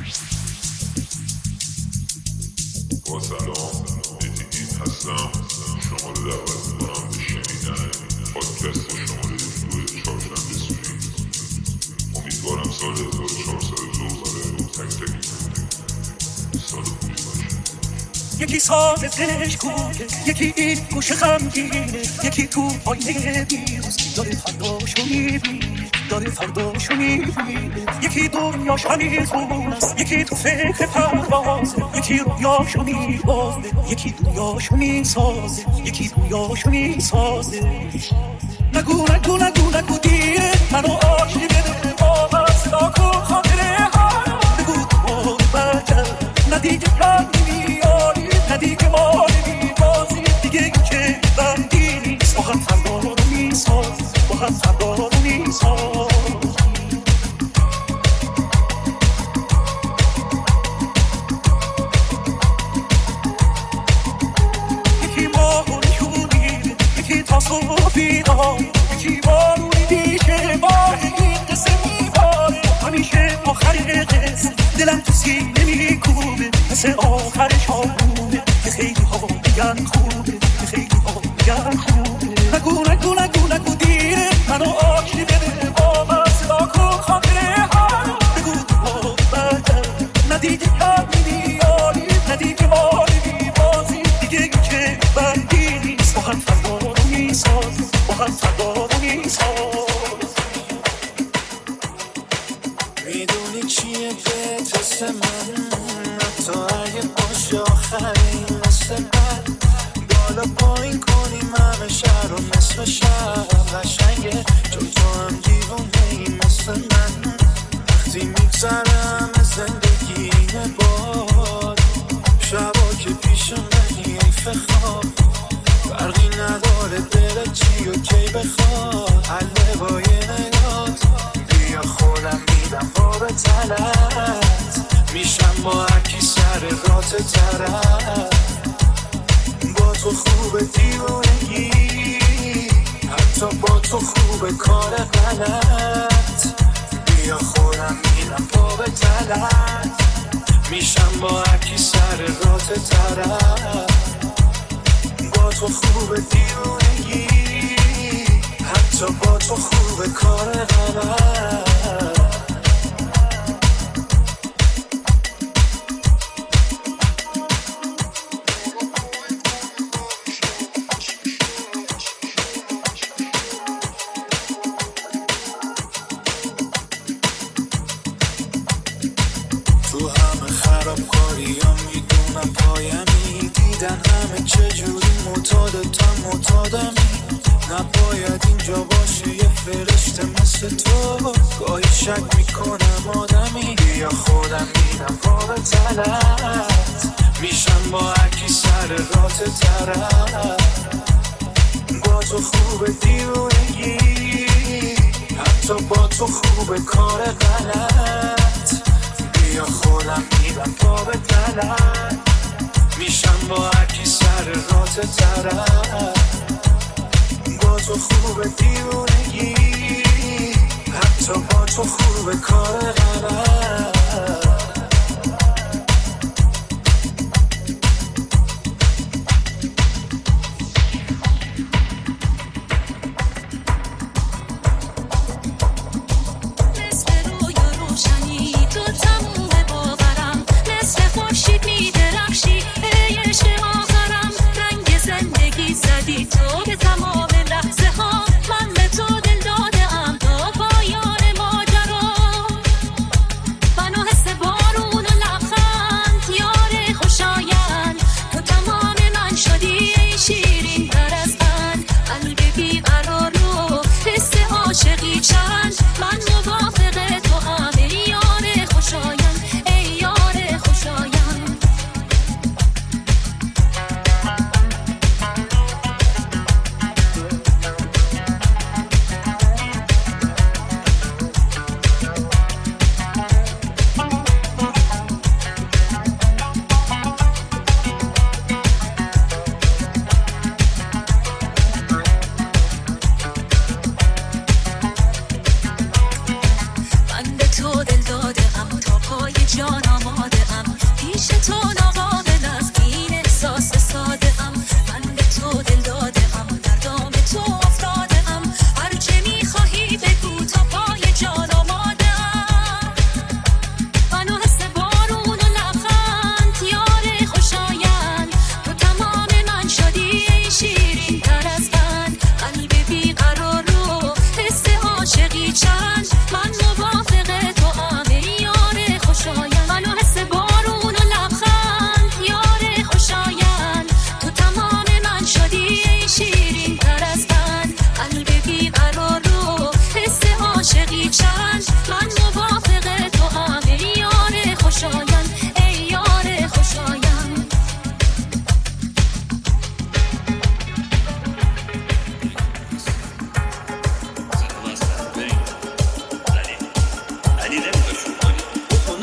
با سلام، اتیدین هستم. شما رو دعوت میکنم به شنیدن پادکست شماره 2 چهارشنبه سوری. امیدوارم سال 1402 برای تک تک سال خوبی باشه. یکی ساز دلش کوکه، یکی این گوشه غمگینه، یکی تو آینه بیروز داره فرداشو میبینه، داره فرداشو میبینه. یکی دنیاش همیزون است، یکی تو فکر پروازه، یکی رویاشو میبازه، یکی رویاشو میسازه، یکی رویاشو میسازه. نگو نگو نگو نگو دیره منو آشی بده با من، صدا کن خاطره ها بگو تو برگرد، ندیگه کردی ندیگه ما نمیبازی دیگه که بندی نیست. با هم فردا رو میساز، با هم فردا رو میساز. یکی ماهون شونی، یکی تصوفی دار، یکی بارونی بیشه بار این قصه میباره. همیشه آخر قصه دلم تو سینه میکوبه مثل آخر شامونه که خیلی ها بگن خوبه، که خیلی ها بگن خوبه. نگو نگو نگو نگو دیره منو آشی بده با من، صدا کن خاطره ها بگو تو برگرد، ندیگه کردی میاری، ندیگه ماری میبازی دیگه که بندی نیست. با هم فردا رو میساز، با هم فردا رو میساز. میدونی چیه بهت من، حتی اگه باشه آخرین مثل من، بالا پایین کنیم همه شهر رو مثل شهر قشنگه، چون تو هم دیوانه‌ای مثل من. وقتی میگذرم از زندگی اینه باد، شبا که پیش منی حیف خواب، فرقی نداره دلت چی و کی بخواد، حله با یه نگات بیا خودم میدم پا به تلت، میشم با هرکی سر رات طرف. با تو خوبه دیوانگی، حتی با تو خوبه کار غلط، بیا خودم میدم پا به تلت، میشم با هرکی سر رات طرف. با تو خوبه دیوانگی، حتی با تو خوبه کار غلط. تو همه خرابکاری ها میدونم پایمی، دیدن همه چجوری معتاد تا معتادمی. نباید اینجا باشه یه فرشته مثل تو، گاهی شک میکنم آدمی. بیا خودم میدم پا به تلت، میشم با هرکی سر رات طرف. با تو خوبه دیوانگی، حتی با تو خوبه کار غلط، بیا خودم میدم پا به تلت، میشم با هرکی سر رات طرف. با تو خوبه دیوانگی، حتی با تو خوبه کار غلط. تو به تمام لحظه ها من به تو دل دادم تا پایان ماجرا، منو حس با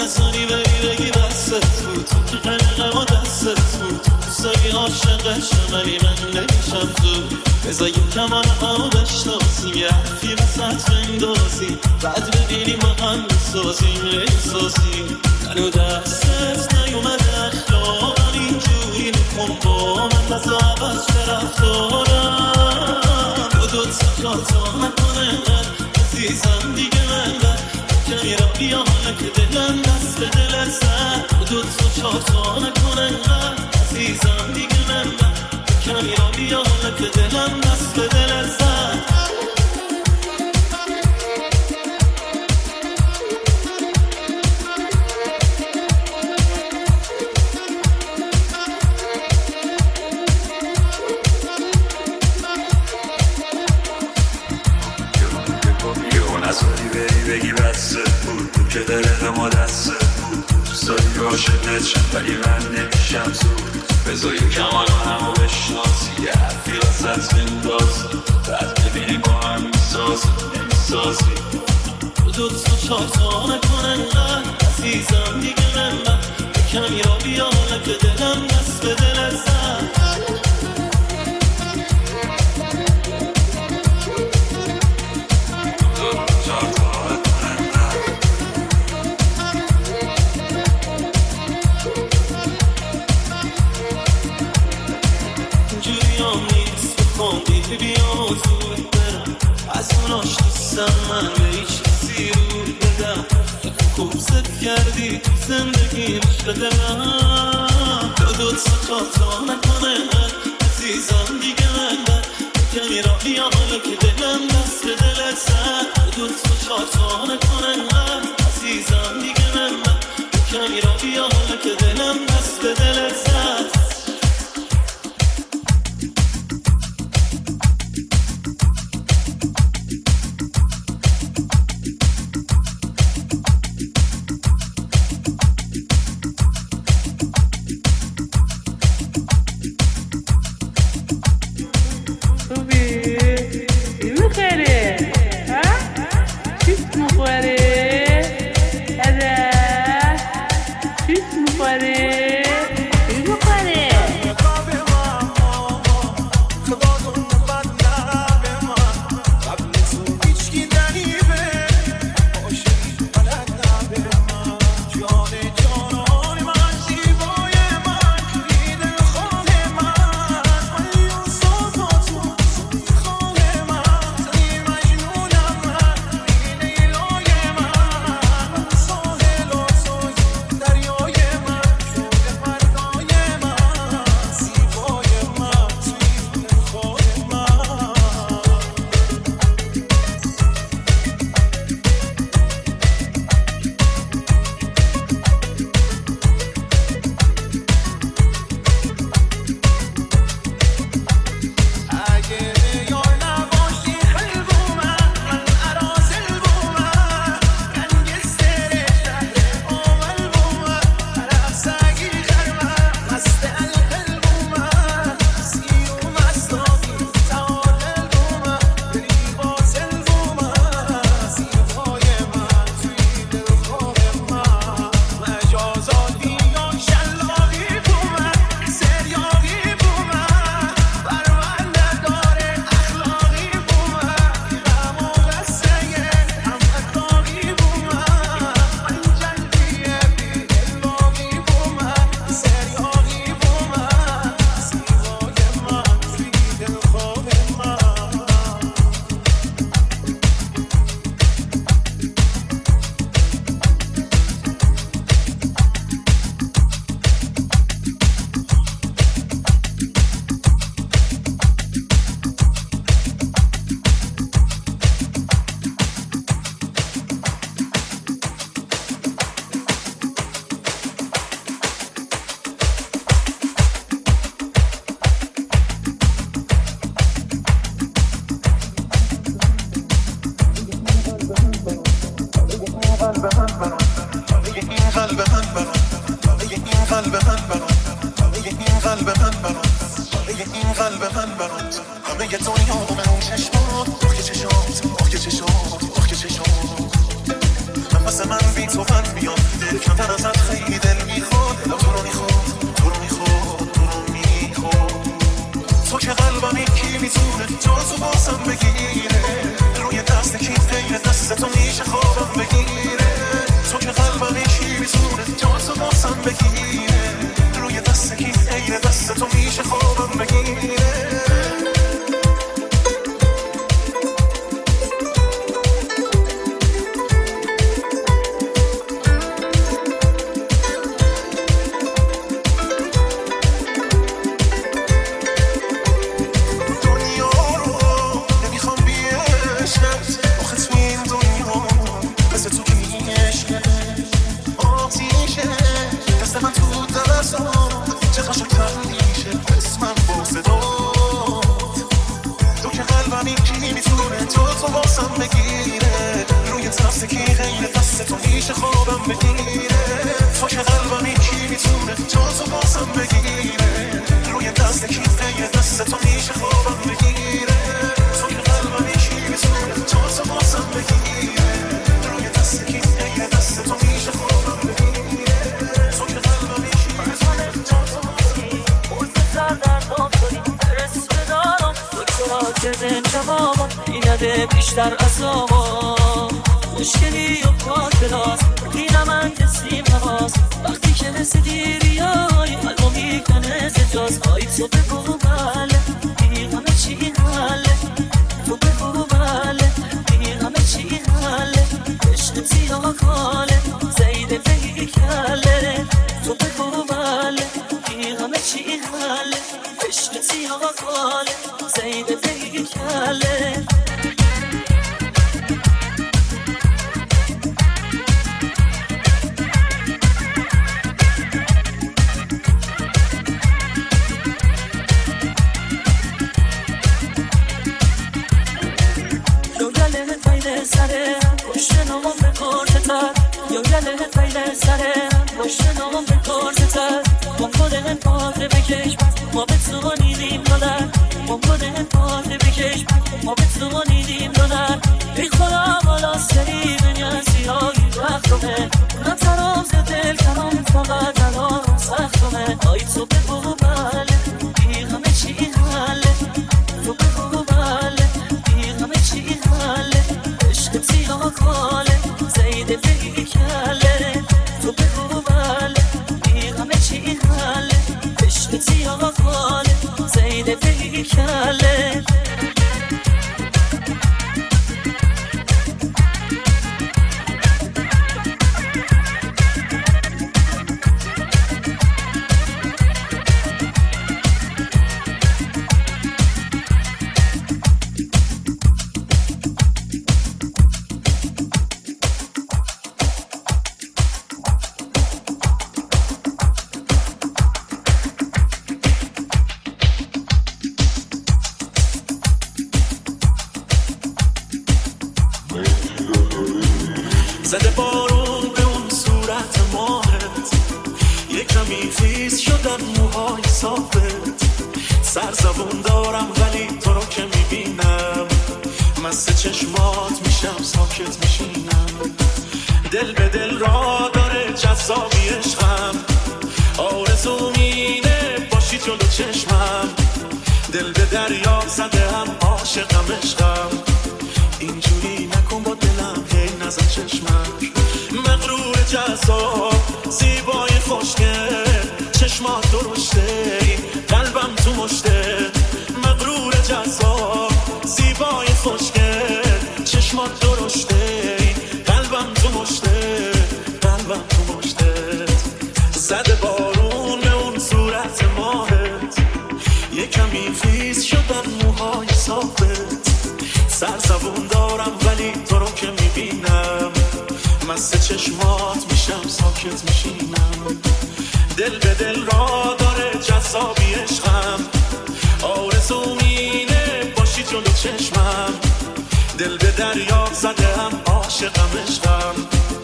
نزاری بری بگی دستت بود تو که قلقم و دستت بود دوستایی عاشقشم ولی من نمیشم تو بذار یه کمان همو بشناسیم یه حرفی وسط بندازیم بعد ببینیم ما هم بسازیم بسازیم منو دستت نیومده اخلاقم اینجوری نکن با من بزا عوض به رفتارم دو تا کاتا نکنه عزیزم دیگه من بر کمی را بیا حالا که دلم دست به دلت زد دو تا کاتا نکنه عزیزم دیگه من بر کمی را بیا حالا که دلم دست به دلت زد بگی بسته بود تو که دلق ما دسته بود دوستایی عاشقت شم ولی من نمیشم زود بذار یه کمان همو بشناسی یه حرفی وسط بندازی بعد ببینیم با هم میسازی دو تا چارتا نکنه انقدر عزیزم دیگه من بر کمی را بیا که دلم دست به دلت زد بیا زود برم از اوناش دوستم من به هیچ کسی رو بدم خوب ست کردی تو زندگی عشق دلم دو تا نکنه عزیزم دیگه من بر کمی را بیا حالا که دلم دست به دلت زد دو تا نکنه عزیزم دیگه من بر کمی را بیا حالا که دلم دست به دلت زد واسه من بی تو من بیام دل کمتر ازت خیلی دل میخواد دلم تو رو میخواد تو رو میخواد تو رو میخواد تو که قلبم یکی میتونه تو بازم بگیره روی دست کی غیر دست تو میشه خوابم بگیره تو که قلبم یکی میتونه تو بازم بگیره روی دست کی غیر دست تو میشه خوابم بگیره بیشتر از آوا مشکلی و پاکلاس دینا من کسیم نواز وقتی که مثل دیریای قلبو میکنه زجاز آی تو بگو بله بی همه چی حله تو بگو بله بی همه چی حله عشق سیاه کاله زیده بگی کله تو بگو بله بی همه چی حله عشق سیاه کاله زیده بگی کله ما به تو نیدیم دادر ما بودن پاده بکش ما به تو نیدیم دادر ای خدا بالا سری دنیا سیاهی وقتمه من تراز دل کنم فقط الان سختمه آی تو بگو بله بی همه چی حله تو بگو بله بی همه چی حله عشق سیاه کاله زیده بگی کله تو بگو بله بی همه چی حله عشق سیاه کاله زیده بگی کله زده بارون به اون صورت ماهت یک کمی خیس شدن موهای صافت سرزبون دارم ولی تو رو که میبینم مست چشمات میشم ساکت میشینم دل به دل را داره جذابی عشقم آرزوم اینه باشی جلو چشمم دل به دریا زده هم عاشقم عشقم اینجوری نکن با دلم هی نزن چشمک مغرور جذاب زیبای خوشگل چشمات درشته قلبم تو مشته مغرور جذاب زیبای خوشگل چشمات درشته قلبم تو مشته قلبم تو مشته زده بارون به اون صورت ماهت یه کمی خیس شدن موهای صافت سرزبون دارم ولی تو رو که میبینم مست چشمات میشم ساکت میشینم دل به دل را داره جذابی عشقم آرزوم اینه باشی جلو چشمم دل به دریا زده هم عاشقم عشقم